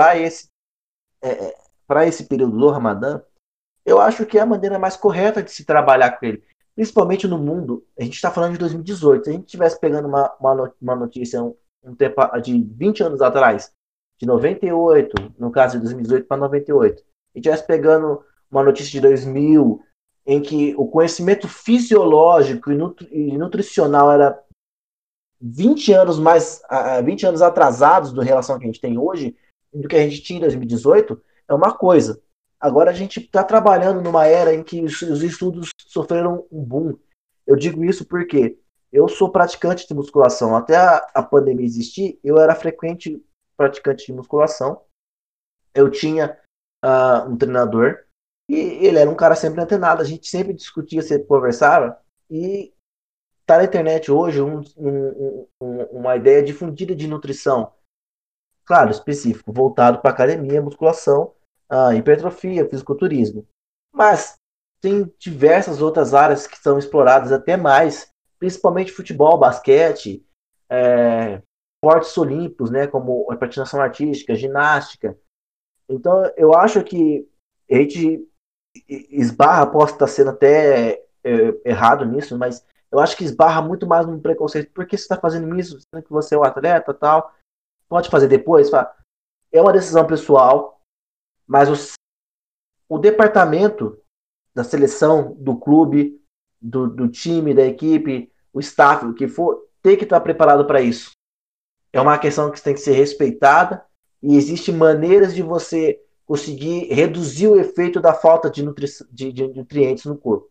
Speaker 3: para esse período do Ramadã, eu acho que é a maneira mais correta de se trabalhar com ele. Principalmente no mundo, a gente está falando de 2018. Se a gente estivesse pegando uma notícia um tempo de 20 anos atrás, de 98, no caso de 2018 para 98, e estivesse pegando uma notícia de 2000, em que o conhecimento fisiológico e nutricional era 20 anos 20 anos atrasados do relação que a gente tem hoje, do que a gente tinha em 2018, é uma coisa. Agora a gente está trabalhando numa era em que os estudos sofreram um boom. Eu digo isso porque eu sou praticante de musculação. Até a pandemia existir, eu era frequente praticante de musculação. Eu tinha um treinador e ele era um cara sempre antenado. A gente sempre discutia, sempre conversava. E tá na internet hoje uma ideia difundida de nutrição. Claro, específico, voltado para academia, musculação, hipertrofia, fisiculturismo. Mas tem diversas outras áreas que são exploradas até mais, principalmente futebol, basquete, esportes olímpicos, né, como a patinação artística, ginástica. Então, eu acho que a gente esbarra, posso estar sendo até errado nisso, mas eu acho que esbarra muito mais no preconceito. Por que você está fazendo isso? Sendo que você é um atleta tal? Pode fazer depois? É uma decisão pessoal, mas o departamento da seleção, do clube, do time, da equipe, o staff, o que for, tem que estar preparado para isso. É uma questão que tem que ser respeitada e existem maneiras de você conseguir reduzir o efeito da falta de nutrientes no corpo.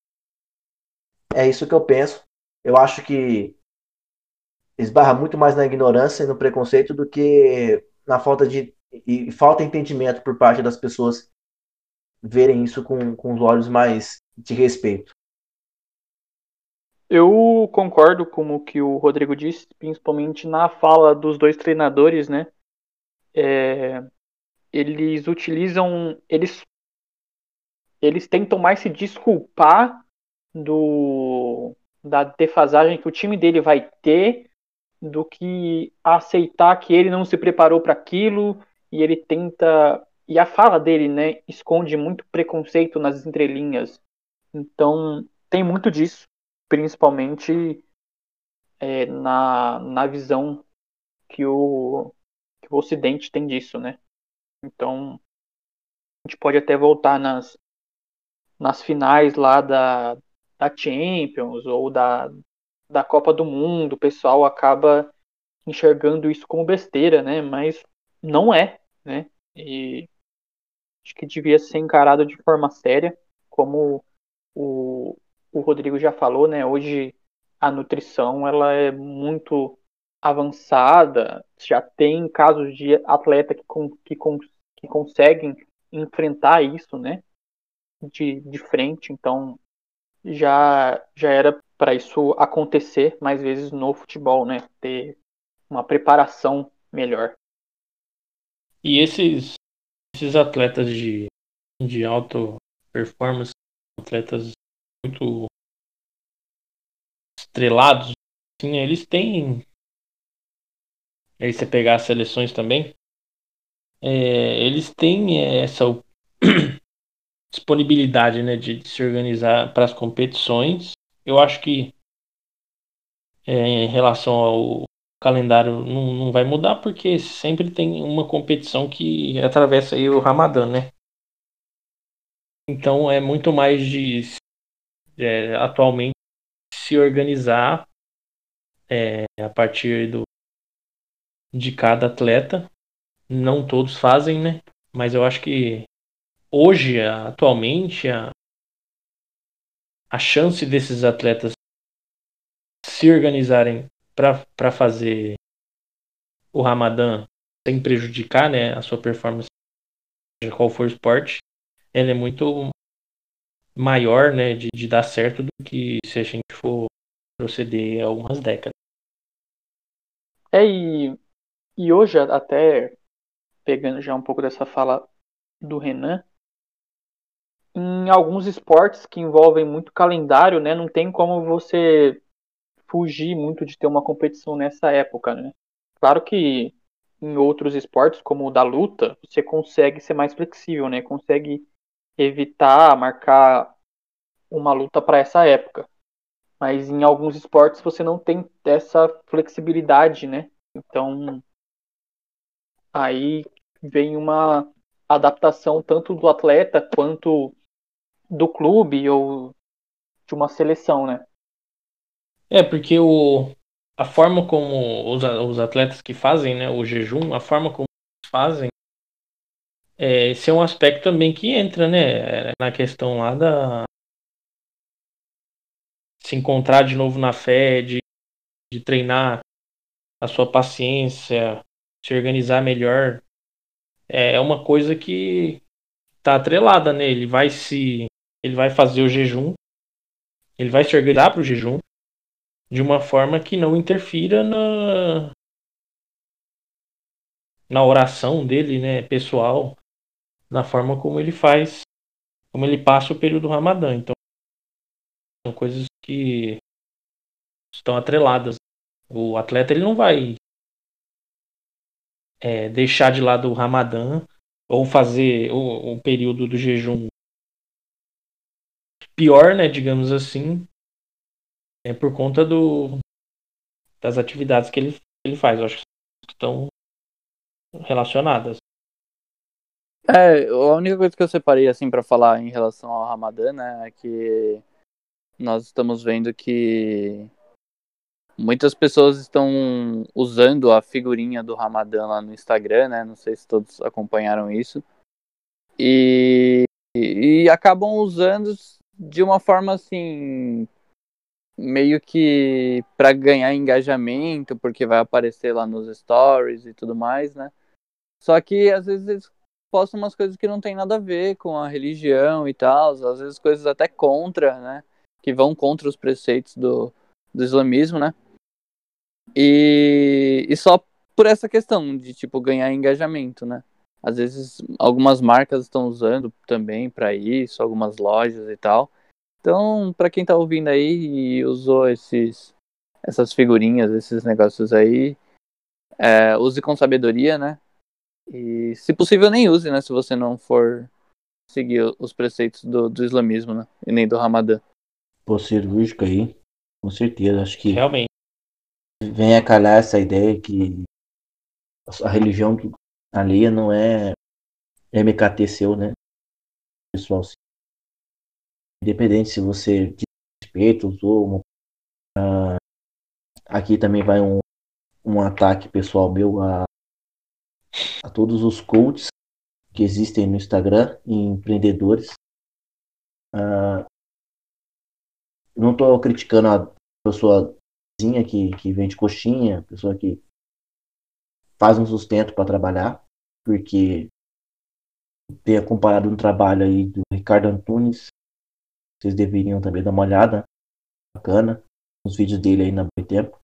Speaker 3: É isso que eu penso. Eu acho que esbarra muito mais na ignorância e no preconceito do que na falta falta de entendimento por parte das pessoas verem isso com os olhos mais de respeito.
Speaker 1: Eu concordo com o que o Rodrigo disse, principalmente na fala dos dois treinadores, né? Eles utilizam, eles tentam mais se desculpar da defasagem que o time dele vai ter do que aceitar que ele não se preparou para aquilo e ele tenta. E a fala dele, né, esconde muito preconceito nas entrelinhas. Então, tem muito disso, principalmente na visão que o Ocidente tem disso, né? Então, a gente pode até voltar nas finais lá da Champions ou da Copa do Mundo, o pessoal acaba enxergando isso como besteira, né? Mas não é, né? E acho que devia ser encarado de forma séria, como o, o Rodrigo já falou, né? Hoje a nutrição ela é muito avançada, já tem casos de atleta que conseguem enfrentar isso, né, de frente, então já era para isso acontecer mais vezes no futebol, né, ter uma preparação melhor.
Speaker 4: E esses atletas de alta performance, atletas muito estrelados, assim, eles têm. Aí você pegar as seleções também, eles têm essa disponibilidade, né, de se organizar para as competições. Eu acho que em relação ao calendário não vai mudar, porque sempre tem uma competição que atravessa aí o Ramadã, né? Então é muito mais de atualmente se organizar a partir de cada atleta. Não todos fazem, né? Mas eu acho que hoje, atualmente, a chance desses atletas se organizarem para fazer o Ramadã sem prejudicar, né, a sua performance, seja qual for o esporte, ela é muito maior, né, de dar certo do que se a gente for proceder algumas décadas.
Speaker 1: E hoje, até pegando já um pouco dessa fala do Renan, em alguns esportes que envolvem muito calendário, né, não tem como você fugir muito de ter uma competição nessa época, né? Claro que em outros esportes, como o da luta, você consegue ser mais flexível, né? Consegue evitar marcar uma luta para essa época. Mas em alguns esportes você não tem essa flexibilidade, né? Então aí vem uma adaptação tanto do atleta quanto do clube ou de uma seleção, né?
Speaker 4: Porque a forma como os atletas que fazem, né, o jejum, a forma como eles fazem, esse é um aspecto também que entra, né, na questão lá se encontrar de novo na fé, de treinar a sua paciência, se organizar melhor. É uma coisa que está atrelada, né? Ele vai fazer o jejum, ele vai se organizar para o jejum de uma forma que não interfira na oração dele, né, pessoal, na forma como ele faz, como ele passa o período do Ramadã. Então, são coisas que estão atreladas. O atleta ele não vai deixar de lado o Ramadã ou fazer o período do jejum pior, né, digamos assim, por conta das atividades que ele faz. Eu acho que estão relacionadas.
Speaker 2: A única coisa que eu separei assim para falar em relação ao Ramadã, né, é que nós estamos vendo que muitas pessoas estão usando a figurinha do Ramadã lá no Instagram, né? Não sei se todos acompanharam isso. E acabam usando de uma forma assim, meio que para ganhar engajamento, porque vai aparecer lá nos stories e tudo mais, né? Só que às vezes eles postam umas coisas que não tem nada a ver com a religião e tal, às vezes coisas até contra, né? Que vão contra os preceitos do islamismo, né? E só por essa questão de, tipo, ganhar engajamento, né? Às vezes algumas marcas estão usando também para isso, algumas lojas e tal. Então, para quem tá ouvindo aí e usou essas figurinhas, esses negócios aí, use com sabedoria, né? E, se possível, nem use, né? Se você não for seguir os preceitos do islamismo, né? E nem do Ramadã.
Speaker 3: Pô, cirúrgico aí, com certeza. Acho que
Speaker 4: Realmente.
Speaker 3: vem a calhar essa ideia que a religião alheia não é MKT seu, né? Pessoal, independente se você diz respeito, usou. Aqui também vai um ataque pessoal meu a todos os coaches que existem no Instagram e empreendedores. Não estou criticando a pessoa que vende coxinha, pessoa que faz um sustento para trabalhar, porque ter comparado um trabalho aí do Ricardo Antunes, vocês deveriam também dar uma olhada, bacana, os vídeos dele aí na Boitempo,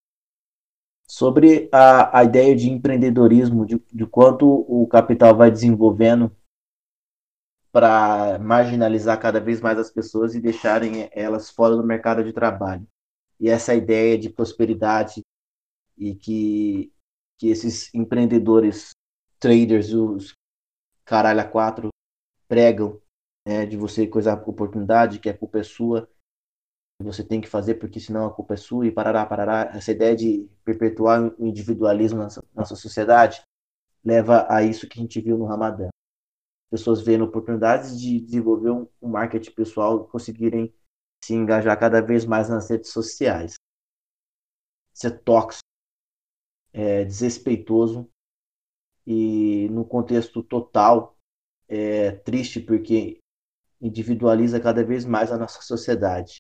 Speaker 3: sobre a ideia de empreendedorismo, de quanto o capital vai desenvolvendo para marginalizar cada vez mais as pessoas e deixarem elas fora do mercado de trabalho. E essa ideia de prosperidade e que esses empreendedores, traders, os caralho a quatro, pregam, né, de você coisar oportunidade, que a culpa é sua, você tem que fazer porque senão a culpa é sua e parará, parará. Essa ideia de perpetuar o individualismo na nossa sociedade leva a isso que a gente viu no Ramadã. Pessoas vendo oportunidades de desenvolver um marketing pessoal e conseguirem se engajar cada vez mais nas redes sociais. Isso é tóxico, é desrespeitoso e no contexto total é triste porque individualiza cada vez mais a nossa sociedade.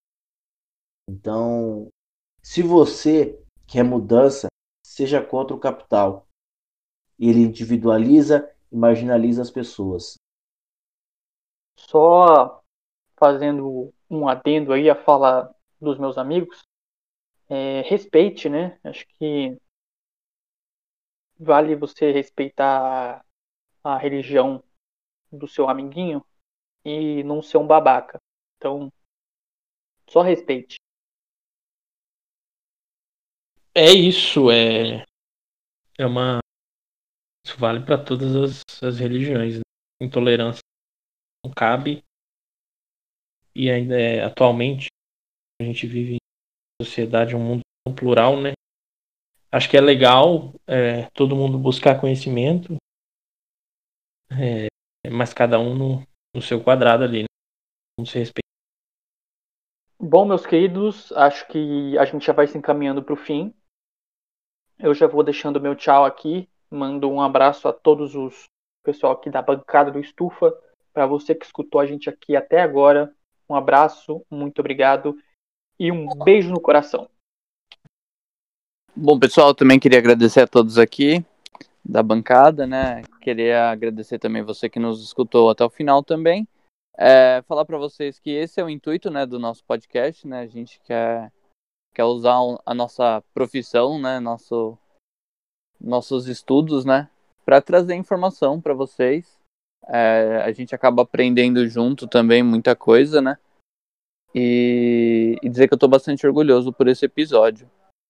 Speaker 3: Então, se você quer mudança, seja contra o capital. Ele individualiza e marginaliza as pessoas.
Speaker 1: Só fazendo um adendo aí a fala dos meus amigos, respeite, né? Acho que vale você respeitar a religião do seu amiguinho e não ser um babaca. Então, só respeite.
Speaker 4: É isso, é uma. Isso vale para todas as religiões, né? Intolerância não cabe. E ainda atualmente a gente vive em sociedade, um mundo tão plural, né? Acho que é legal todo mundo buscar conhecimento, mas cada um no seu quadrado ali, né? Vamos se respeitar.
Speaker 1: Bom, meus queridos, acho que a gente já vai se encaminhando para o fim. Eu já vou deixando meu tchau aqui. Mando um abraço a todos os pessoal aqui da bancada do Estufa. Para você que escutou a gente aqui até agora, um abraço, muito obrigado e um beijo no coração.
Speaker 2: Bom, pessoal, também queria agradecer a todos aqui da bancada, né? Queria agradecer também você que nos escutou até o final também. Falar para vocês que esse é o intuito, né, do nosso podcast, né? A gente quer usar a nossa profissão, né, nossos estudos, né, para trazer informação para vocês. A gente acaba aprendendo junto também muita coisa, né? E dizer que eu estou bastante orgulhoso por esse episódio.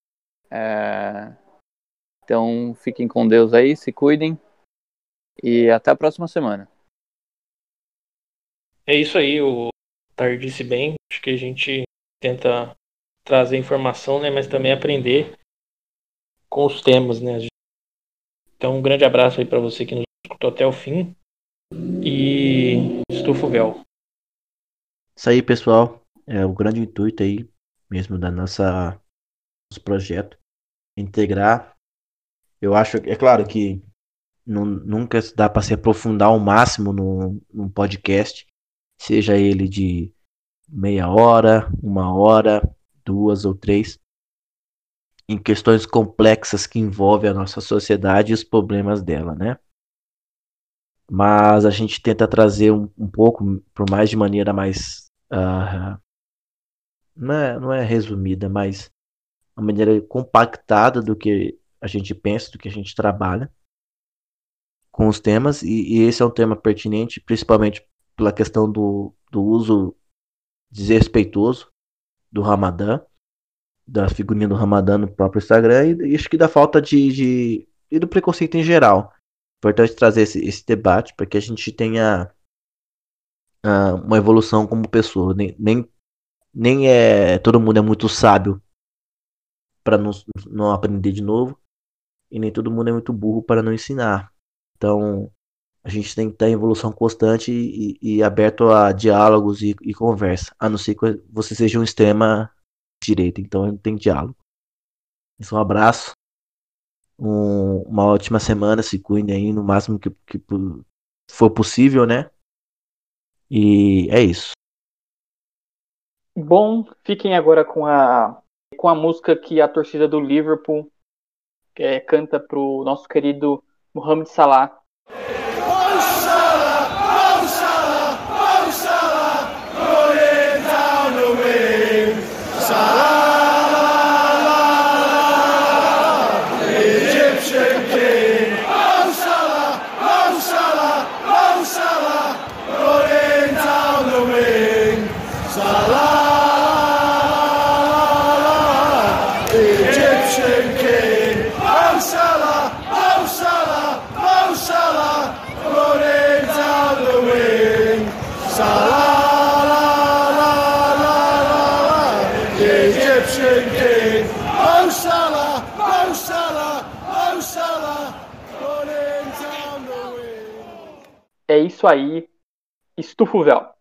Speaker 2: Então, fiquem com Deus aí, se cuidem e até a próxima semana.
Speaker 4: É isso aí, o Tar disse bem. Acho que a gente tenta trazer informação, né, mas também aprender com os temas, né? Então, um grande abraço aí para você que nos escutou até o fim e estufa o véu.
Speaker 3: Isso aí, pessoal. É o grande intuito aí mesmo da nosso projeto. Integrar. Eu acho, é claro que nunca dá para se aprofundar ao máximo num podcast, seja ele de meia hora, uma hora, 2 ou 3, em questões complexas que envolvem a nossa sociedade e os problemas dela, né? Mas a gente tenta trazer um pouco, por mais de maneira mais, não é resumida, mas uma maneira compactada do que a gente pensa, do que a gente trabalha com os temas, e esse é um tema pertinente, principalmente pela questão do uso desrespeitoso do Ramadã, da figurinha do Ramadã no próprio Instagram, e acho que da falta e do preconceito em geral. Importante trazer esse debate para que a gente tenha uma evolução como pessoa. Nem todo mundo é muito sábio para não aprender de novo, e nem todo mundo é muito burro para não ensinar. Então, a gente tem que estar em evolução constante e aberto a diálogos e conversa, a não ser que você seja um extrema direita, então não tem diálogo. Então, um abraço, uma ótima semana, se cuidem aí no máximo que for possível, né? E é isso.
Speaker 1: Bom, fiquem agora com com a música que a torcida do Liverpool canta pro nosso querido Mohamed Salah. É isso aí, estufa o véu.